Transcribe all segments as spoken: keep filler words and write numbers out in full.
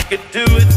could do it.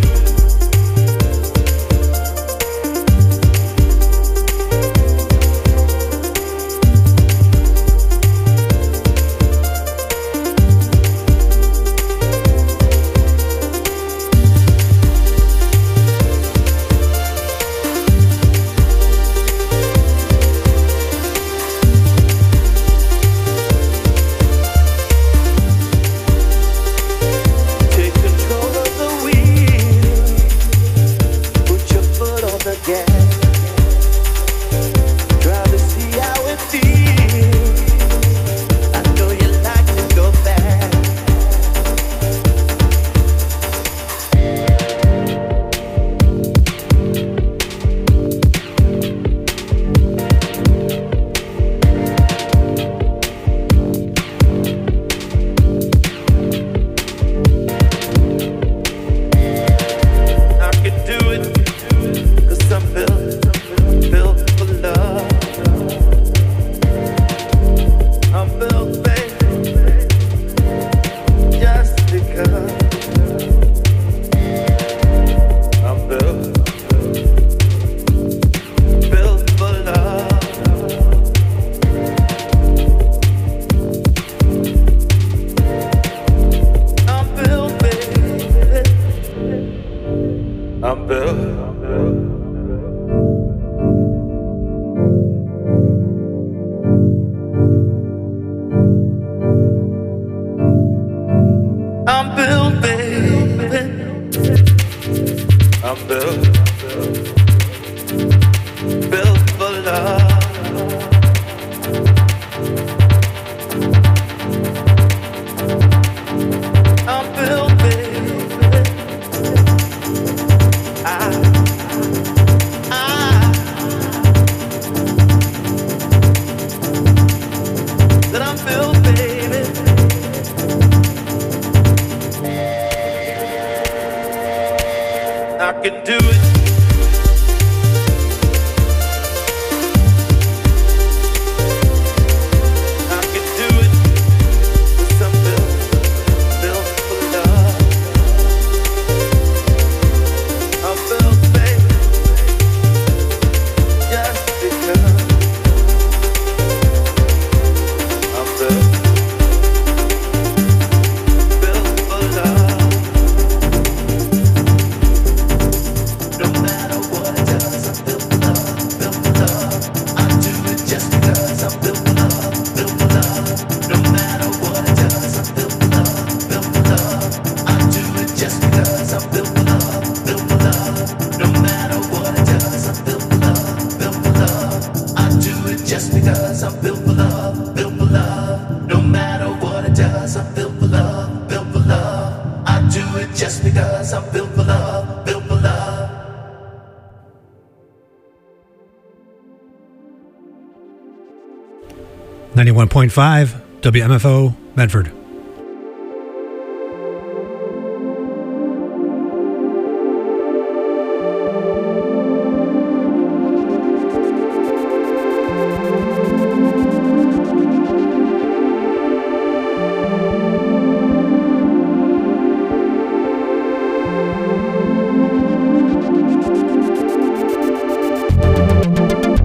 ninety-one point five W M F O Medford.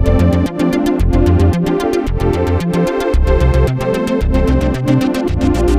We'll be right back.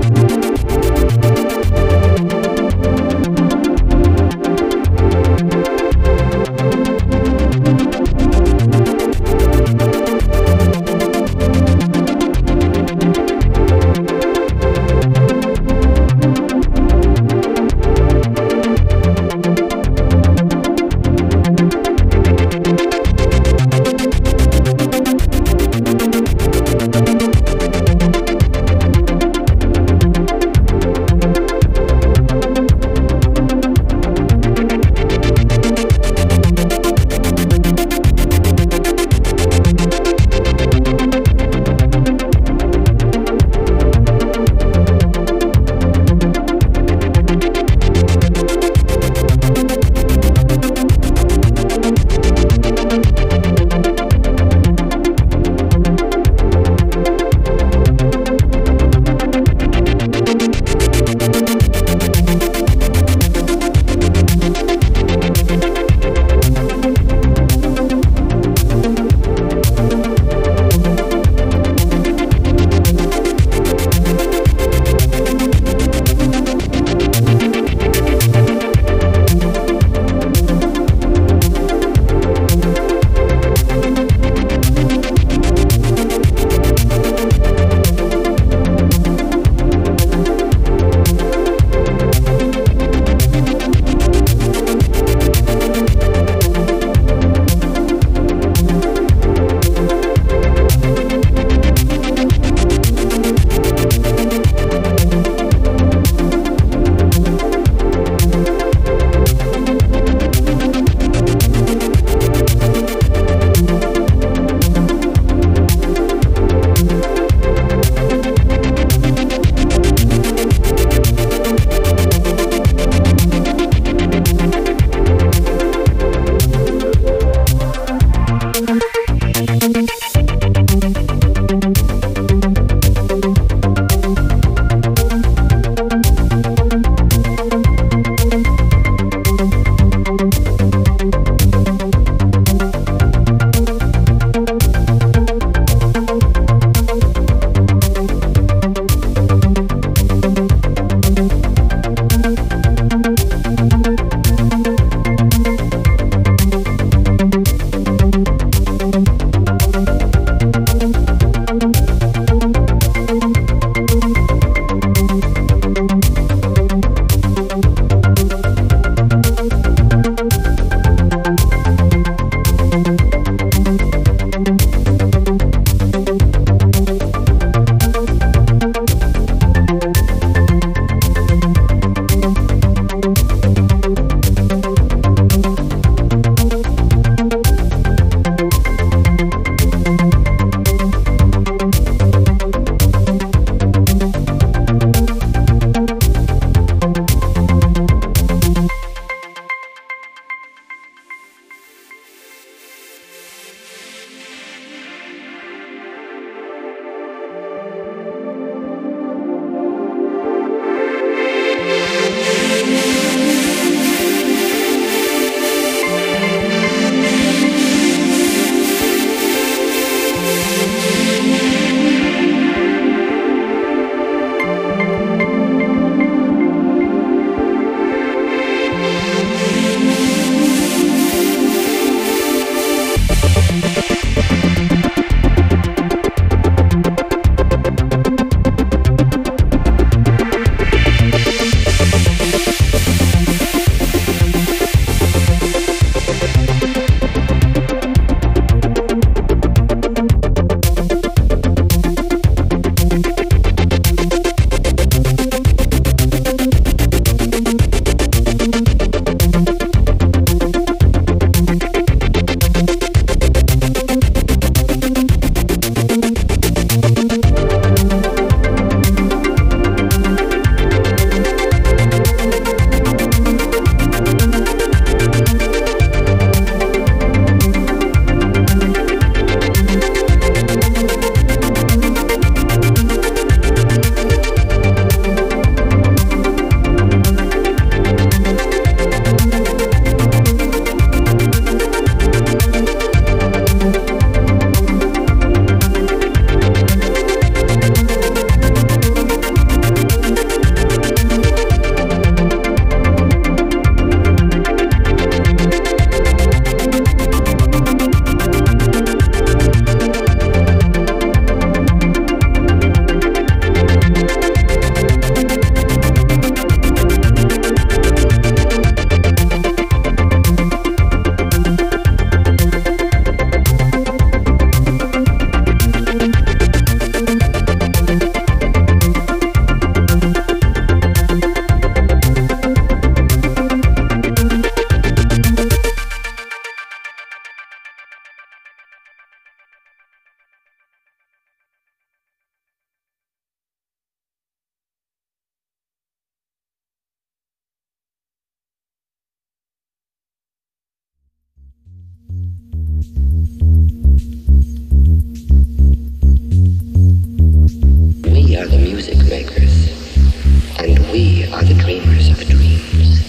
We are the music makers, and we are the dreamers of dreams.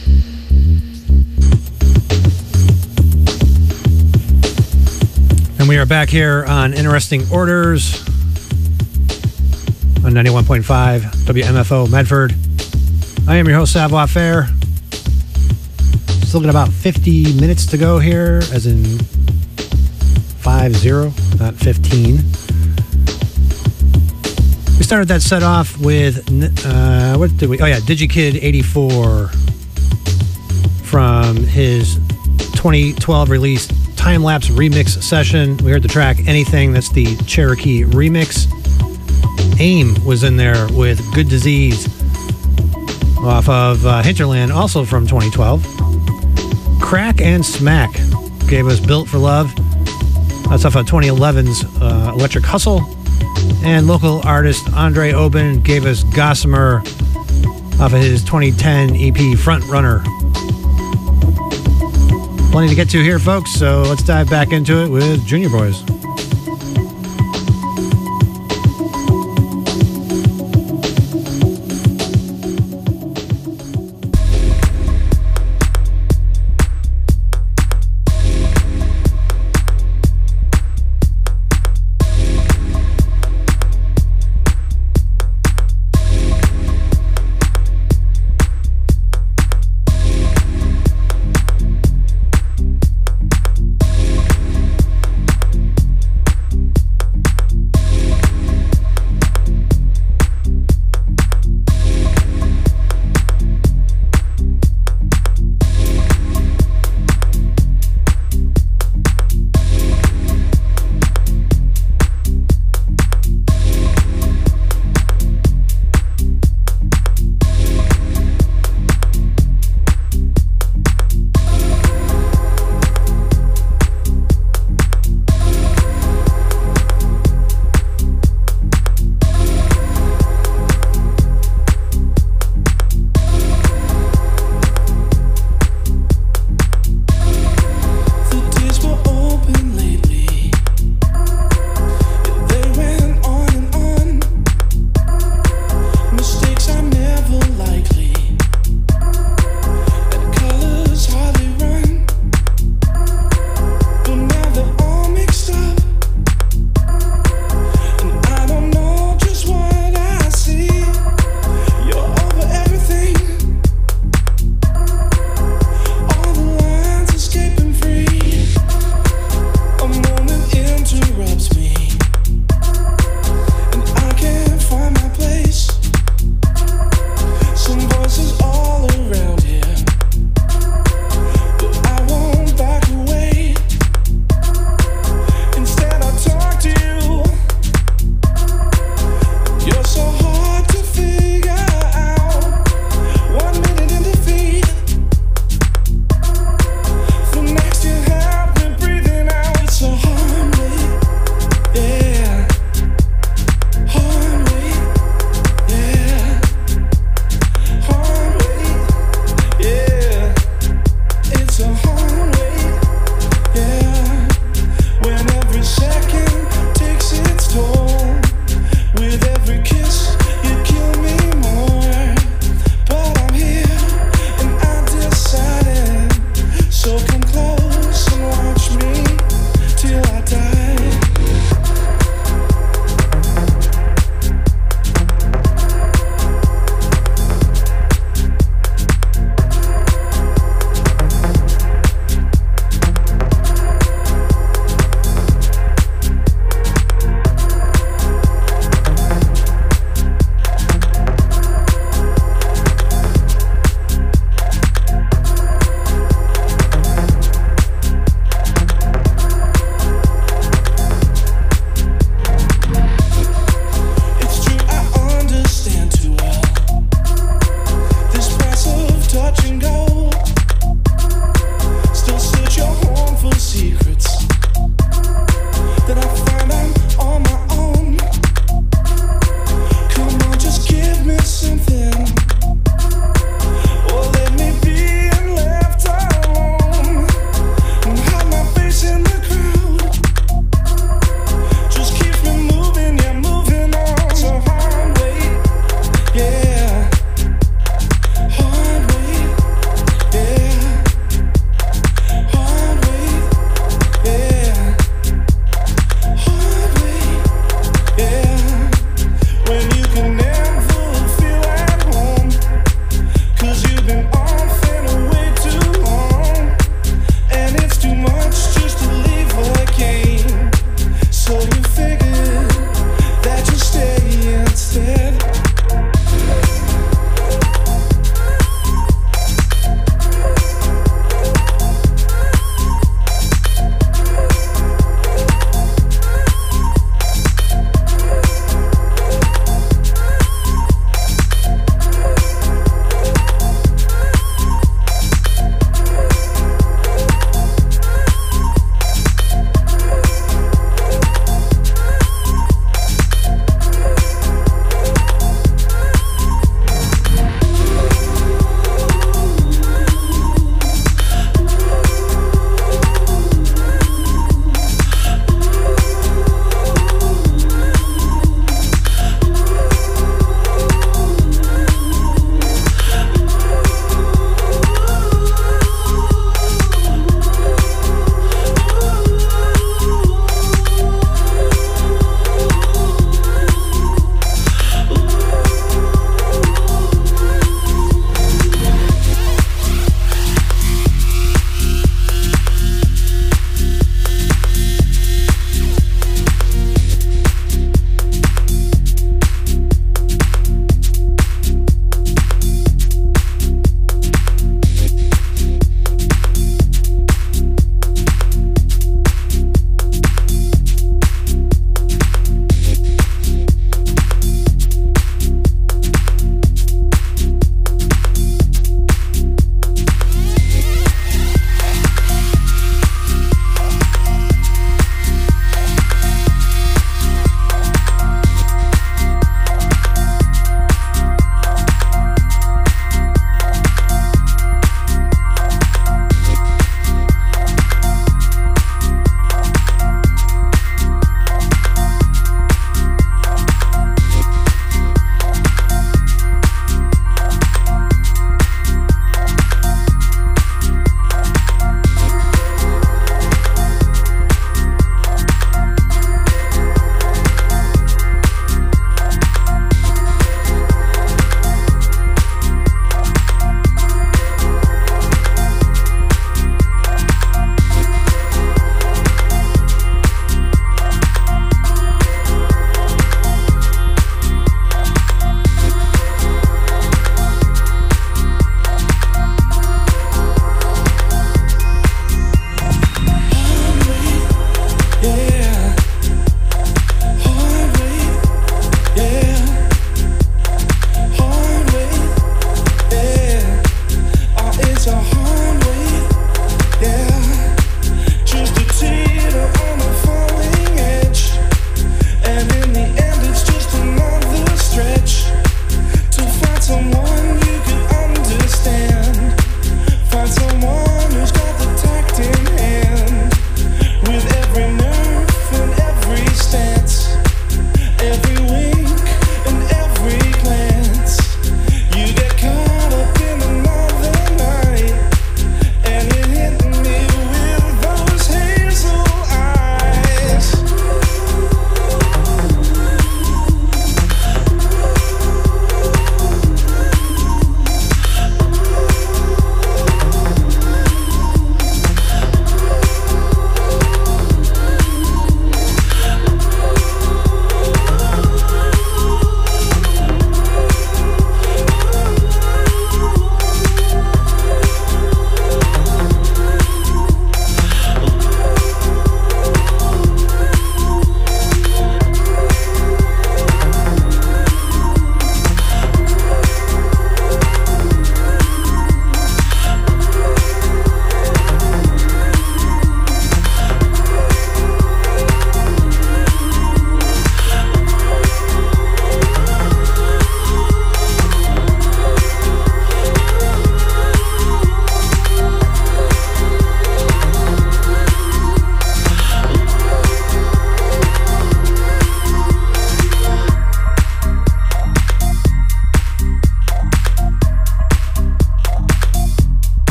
And we are back here on Interesting Orders on ninety-one point five W M F O Medford. I am your host, Savoir Faire. Still got about fifty minutes to go here, as in five zero, not fifteen. We started that set off with, uh, what did we, oh yeah, DigiKid eighty-four from his twenty twelve release time-lapse remix session. We heard the track Anything, that's the Cherokee remix. AIM was in there with Good Disease off of uh, Hinterland, also from twenty twelve. Crack and Smack gave us Built for Love. That's off of twenty eleven's uh, Electric Hustle. And local artist Andre Oben gave us Gossamer off of his twenty ten E P Front Runner. Plenty to get to here, folks, so let's dive back into it with Junior Boys.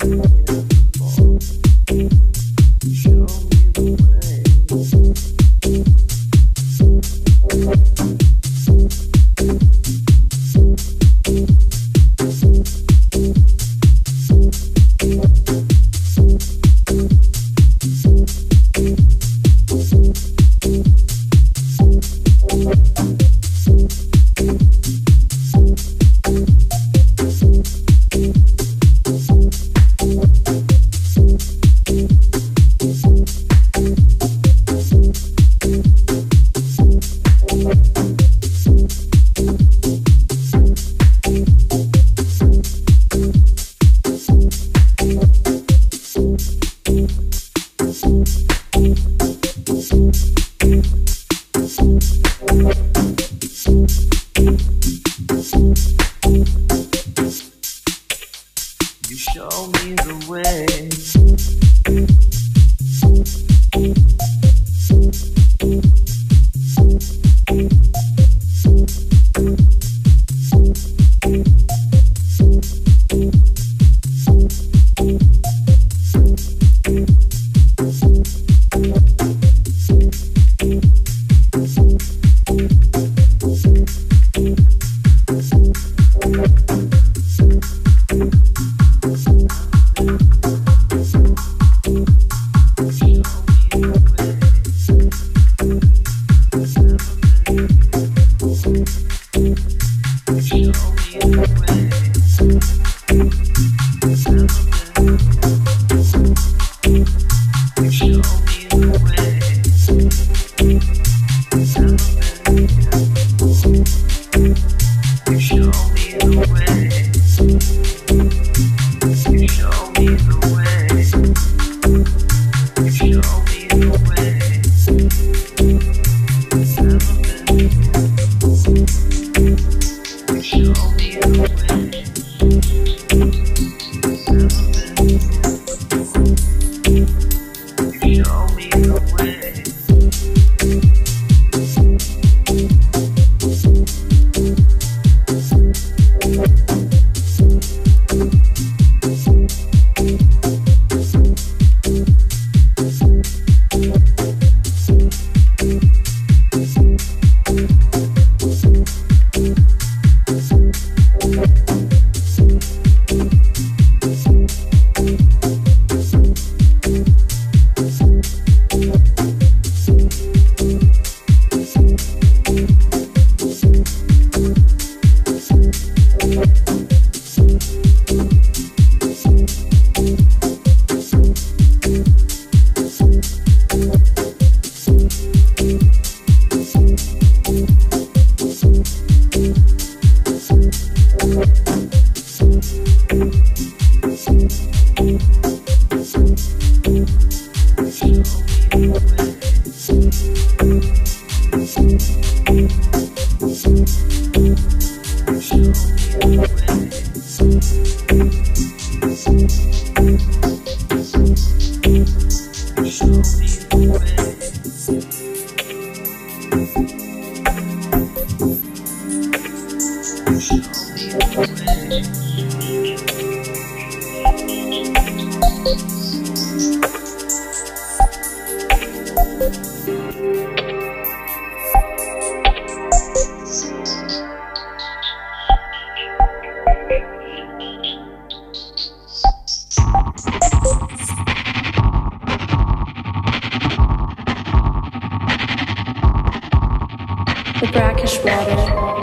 The brackish water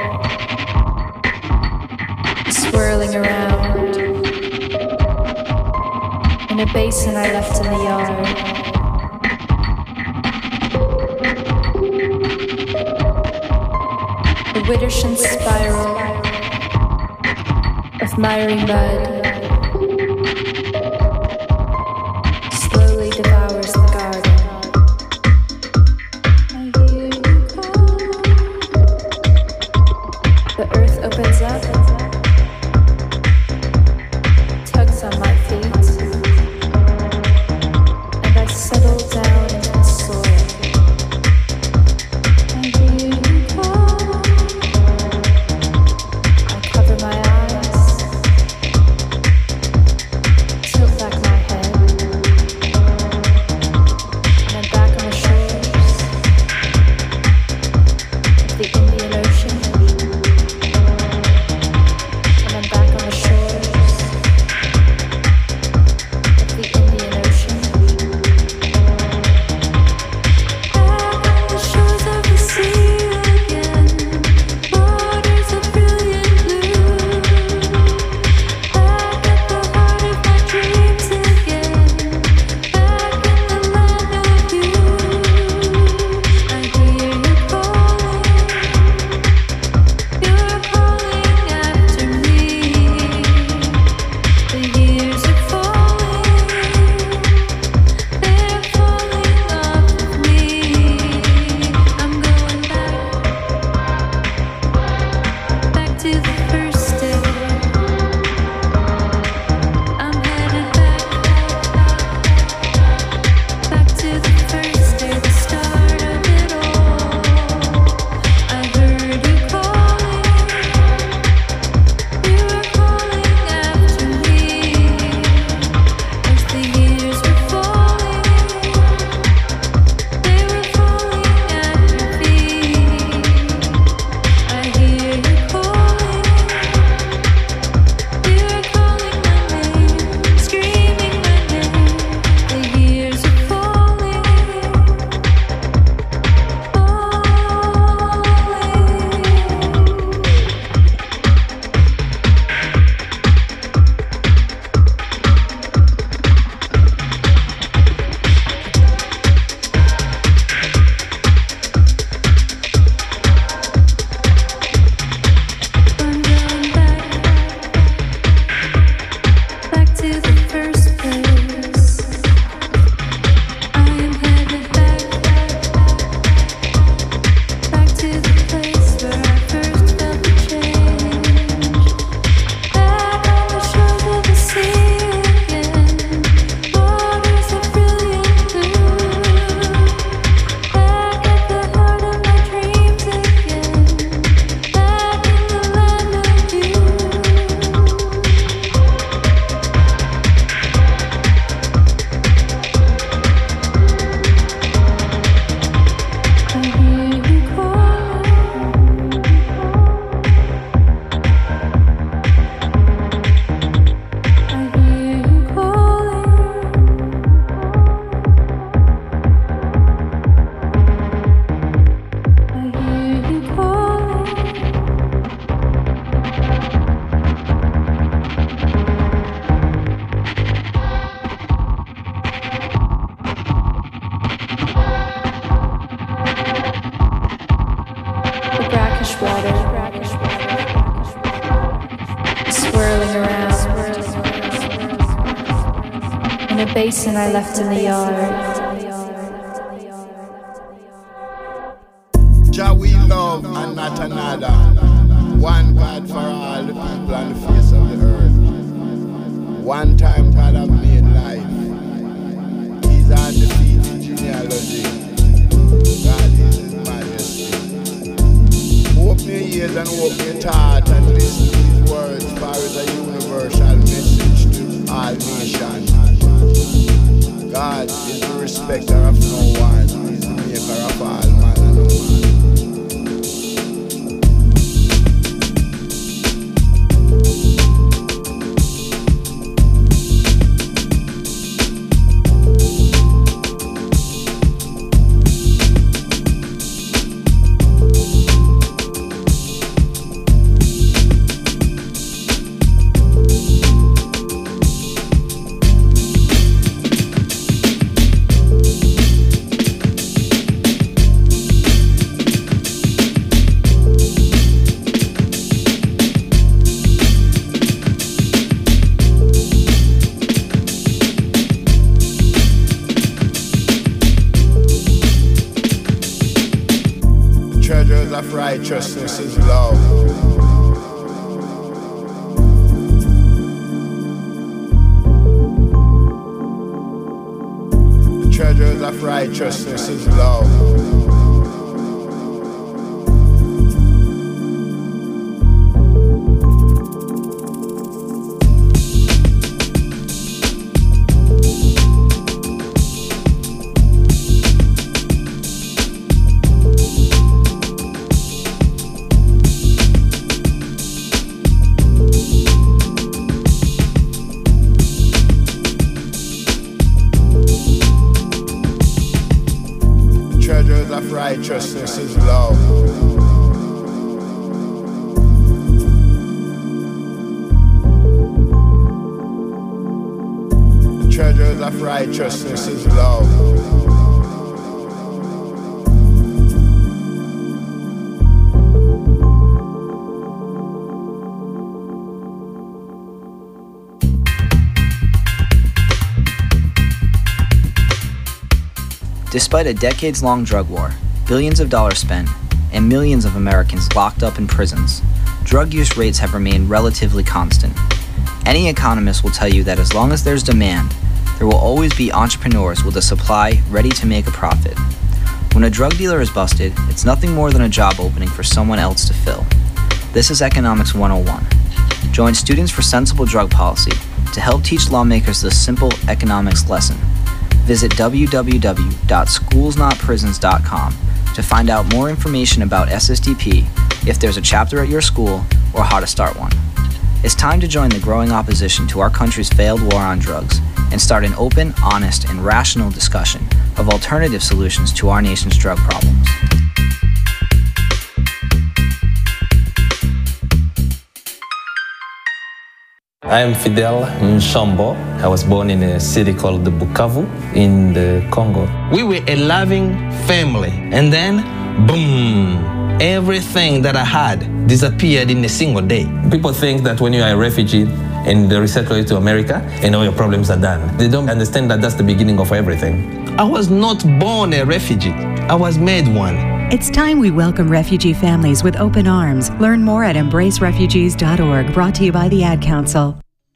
swirling around in a basin I left in the yard. The Widdersham spiral of miry mud slowly devours the garden. The earth opens up, tugs on my feet, and I settle down into the soil. I hear you call. I cover my eyes in a basin I left in the yard. Jah we love and not another. One God for all the people on the face of the earth. One time God have made life. He's undefeated genealogy. God is His Majesty. Open your ears and open your heart and listen to these words, for it's a universal message to all nations. God is the respecter of no one. He is the maker of all man and woman. Righteousness is love. The treasures of righteousness is love. Righteousness is love. The treasures of righteousness is love. Despite a decades-long drug war, billions of dollars spent, and millions of Americans locked up in prisons, drug use rates have remained relatively constant. Any economist will tell you that as long as there's demand, there will always be entrepreneurs with a supply ready to make a profit. When a drug dealer is busted, it's nothing more than a job opening for someone else to fill. This is Economics one oh one. Join Students for Sensible Drug Policy to help teach lawmakers this simple economics lesson. Visit w w w dot schools not prisons dot com to find out more information about S S D P, if there's a chapter at your school, or how to start one. It's time to join the growing opposition to our country's failed war on drugs and start an open, honest, and rational discussion of alternative solutions to our nation's drug problems. I am Fidel Nshombo. I was born in a city called Bukavu in the Congo. We were a loving family, and then, boom, everything that I had disappeared in a single day. People think that when you are a refugee and they resettle you to America, and all your problems are done. They don't understand that that's the beginning of everything. I was not born a refugee. I was made one. It's time we welcome refugee families with open arms. Learn more at embrace refugees dot org, brought to you by the Ad Council.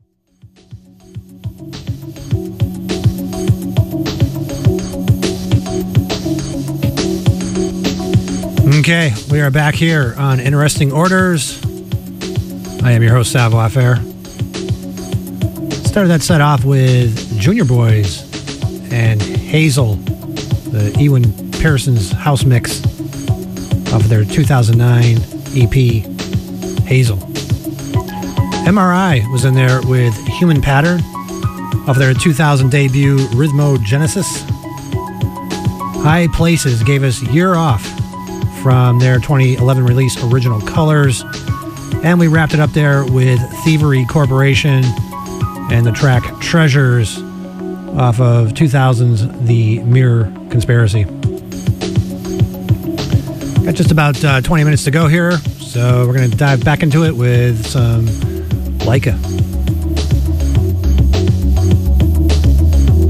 Okay, we are back here on Interesting Orders. I am your host, Savoir Faire. Started that set off with Junior Boys and Hazel, the Ewan Pearson's house mix of their two thousand nine E P, Hazel. M R I was in there with Human Pattern of their two thousand debut, Rhythmogenesis. High Places gave us Year Off from their twenty eleven release, Original Colors. And we wrapped it up there with Thievery Corporation and the track Treasures off of two thousand's The Mirror Conspiracy. Got just about uh, twenty minutes to go here, so we're going to dive back into it with some Laika.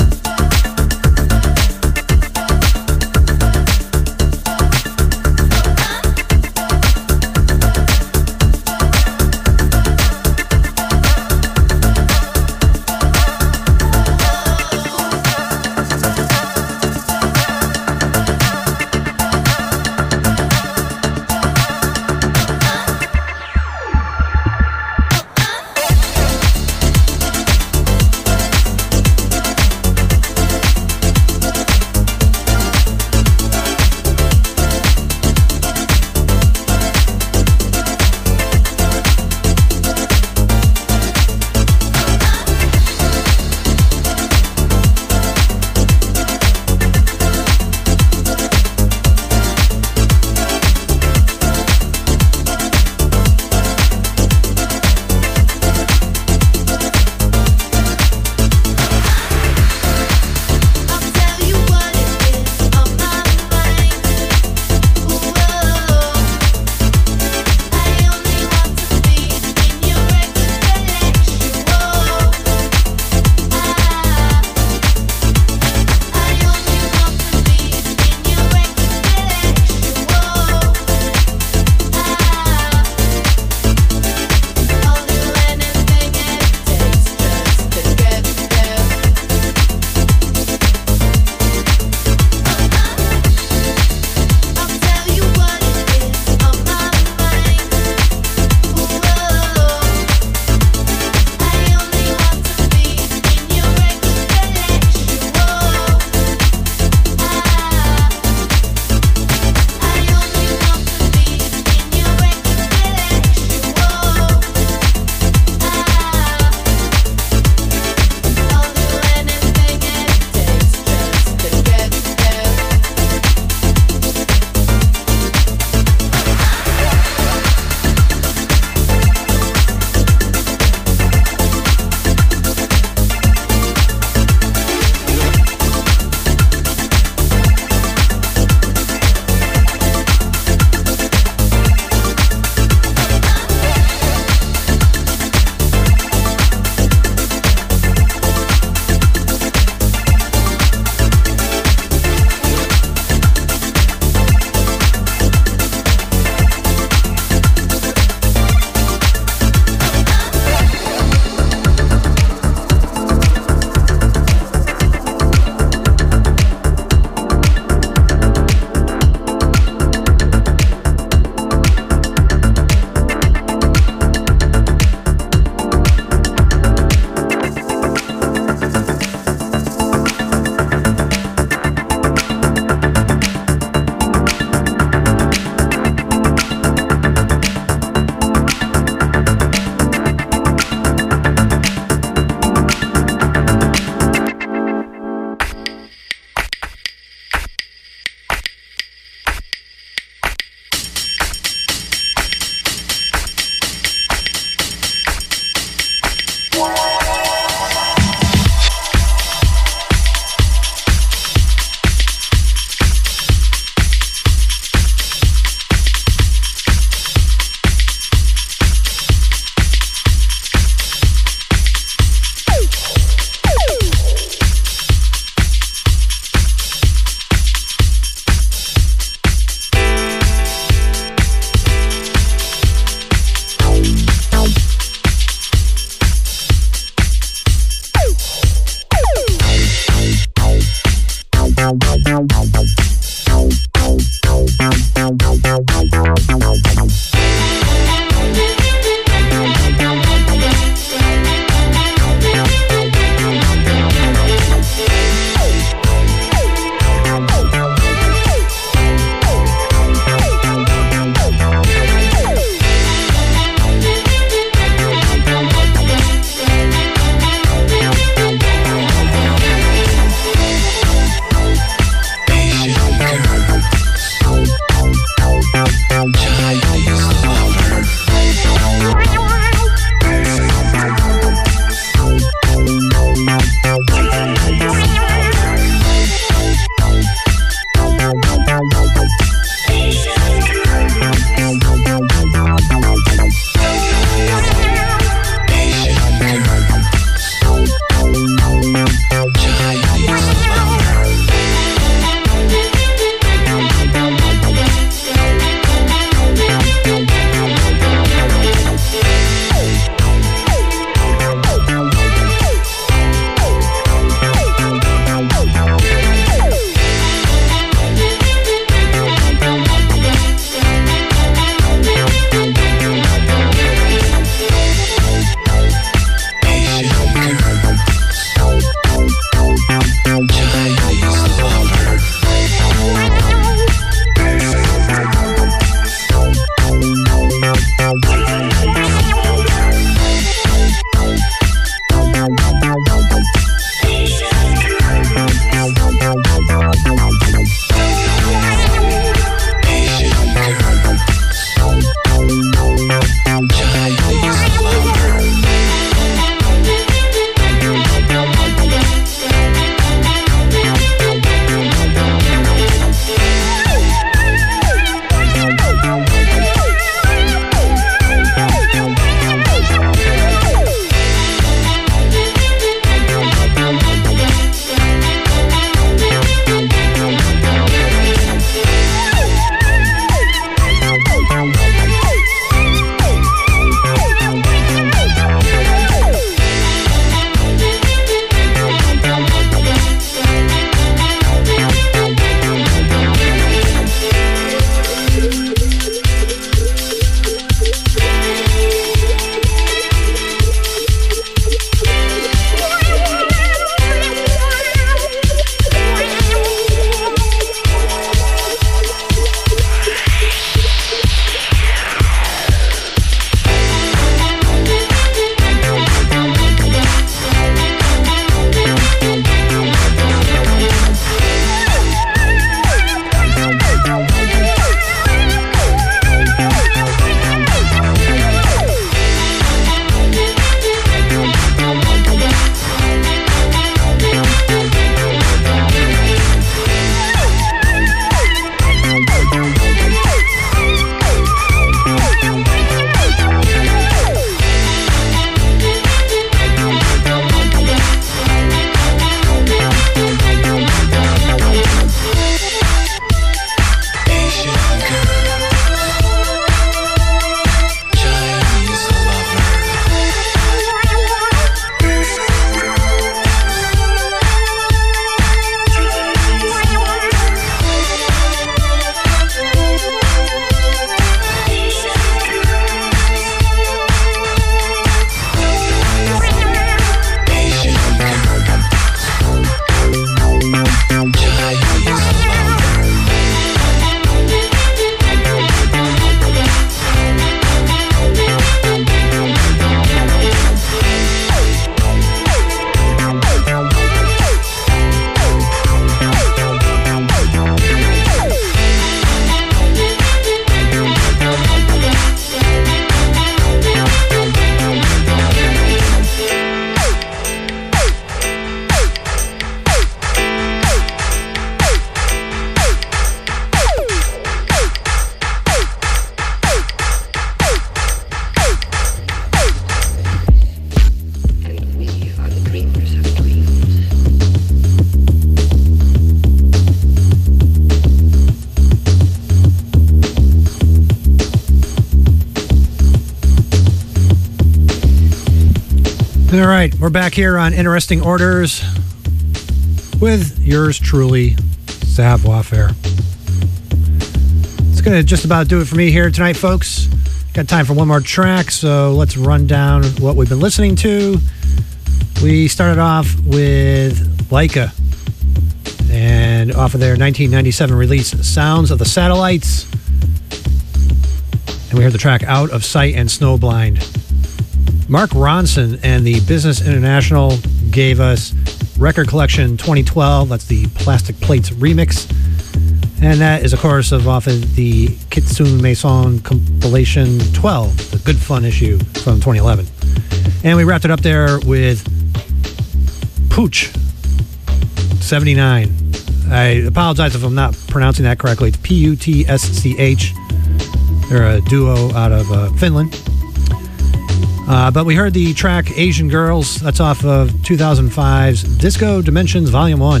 All right, we're back here on Interesting Orders with yours truly, Savoir Faire. It's going to just about do it for me here tonight, folks. Got time for one more track, so let's run down what we've been listening to. We started off with Laika, and off of their nineteen ninety-seven release, Sounds of the Satellites. And we heard the track Out of Sight and Snowblind. Mark Ronson and the Business International gave us Record Collection twenty twelve. That's the Plastic Plates remix. And that is, of course, of off of the Kitsune Maison compilation twelve, the Good Fun issue from twenty eleven. And we wrapped it up there with Pooch seventy-nine. I apologize if I'm not pronouncing that correctly. It's P U T S C H. They're a duo out of uh, Finland. Uh, but we heard the track Asian Girls. That's off of two thousand five's Disco Dimensions Volume one.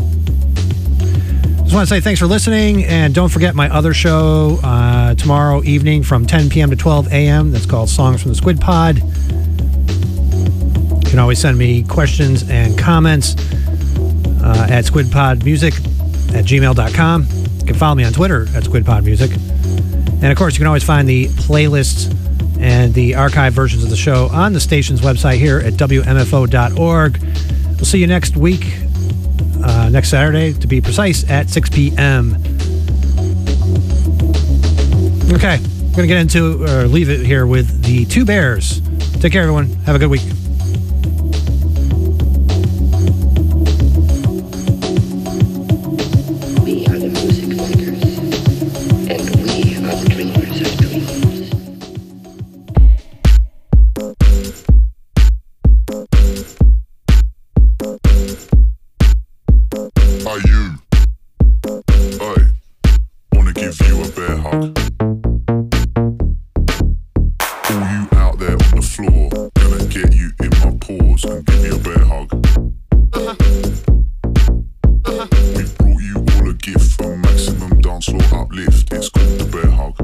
Just want to say thanks for listening, and don't forget my other show uh, tomorrow evening from ten p.m. to twelve a.m. That's called Songs from the Squid Pod. You can always send me questions and comments uh, at squidpodmusic at gmail dot com. You can follow me on Twitter at squidpodmusic. And of course, you can always find the playlists and the archive versions of the show on the station's website here at W M F O dot org. We'll see you next week, uh, next Saturday, to be precise, at six p.m. Okay, we're going to get into, or leave it here with the Two Bears. Take care, everyone. Have a good week. We are the music makers, and we are the dreamers of dreams. Are you? I wanna give you a bear hug. All you out there on the floor, gonna get you in my paws and give you a bear hug. We brought you all a gift, a maximum dance floor uplift. It's called the bear hug.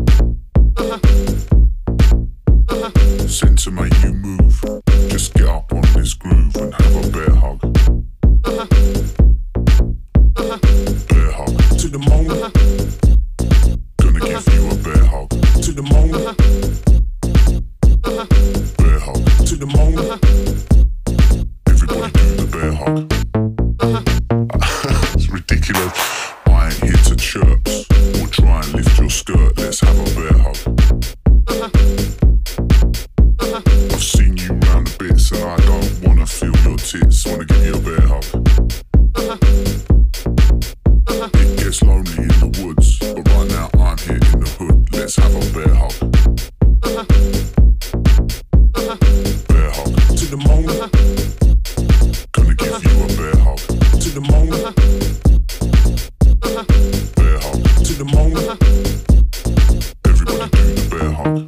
Sent to make you move. Just get up on this groove and have a bear hug. Bear hug to the moon. Gonna give you a bear hug to the moon. Bear hug to the moon. Everybody do the bear hug. It's ridiculous. I ain't here to chirps or try and lift your skirt. Let's have a bear hug. I've seen you round the bits and I don't wanna feel your tits. Wanna give you a bear hug. It gets lonely in the woods, but right now I'm here in the hood. Let's have a bear hug. Bear hug to the moon. Gonna give you a bear hug to the moon. Bear hug to the moon. Everybody do the bear hug.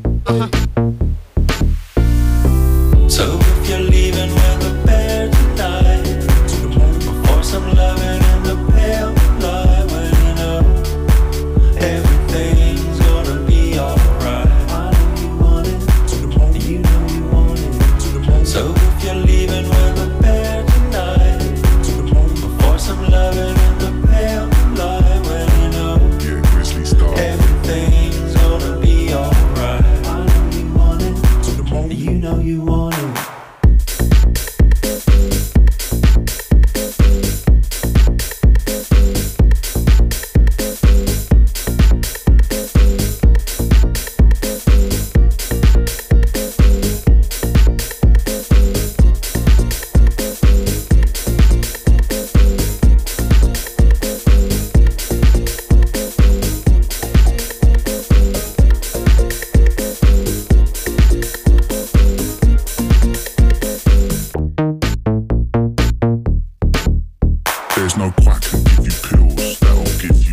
So if you're leaving with a bear tonight, to the moon, before some loving in the pale light, well, you know everything's gonna be alright. I know you want it to the moon. You know you want it to the moon. So if you're leaving with a bear tonight, to the moon, before some loving in the pale light, well, you know Yeah, Grizzly Star. everything's gonna be alright. I know you want it To the moon. you know you want it. There's no quack can give you pills that'll give you